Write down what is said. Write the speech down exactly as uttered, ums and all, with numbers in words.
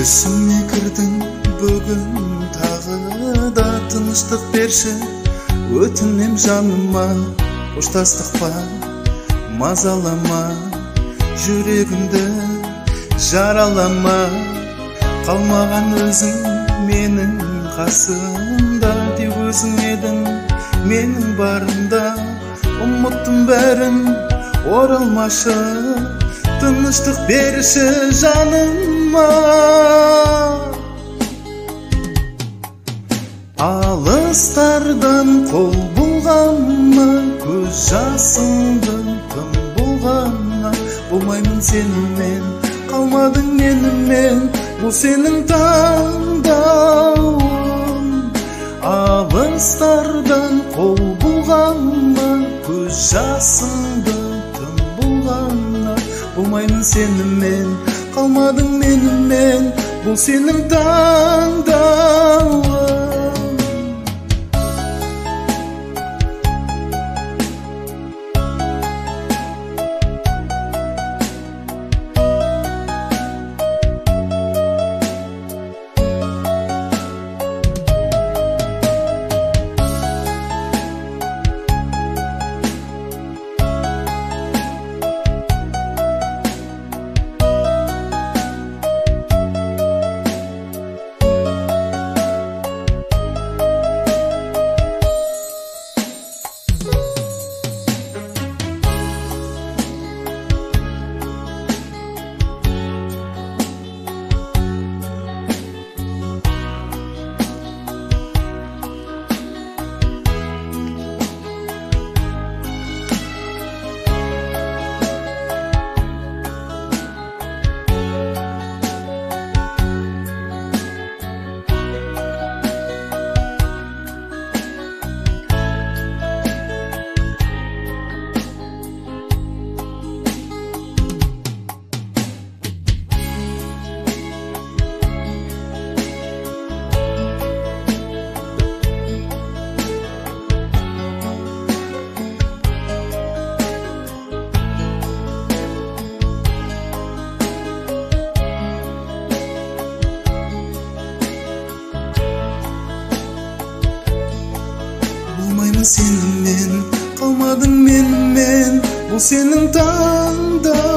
түсіме кірдің бүгін тағы да тыныштық берші өтінем жаныма қоштастық па мазалама жүрегімді жаралама қалмаған өзің менің қасымда деп өзің едің менің барымда ұмыттым бәрін оралмашы тыныштық берші жаныма алыстардан қол бұлғанма көз жасыңды тым болғанма болмаймын сенімен қалмадың менімен бұл сенің таңдауың алыстардан қол бұлғанма көз жасыңды тым болғанма болмаймын сенімен қалмадың менімен бұл сенің таңдауың болмаймын сенімен қалмадың менімен бұл сенің таңдауың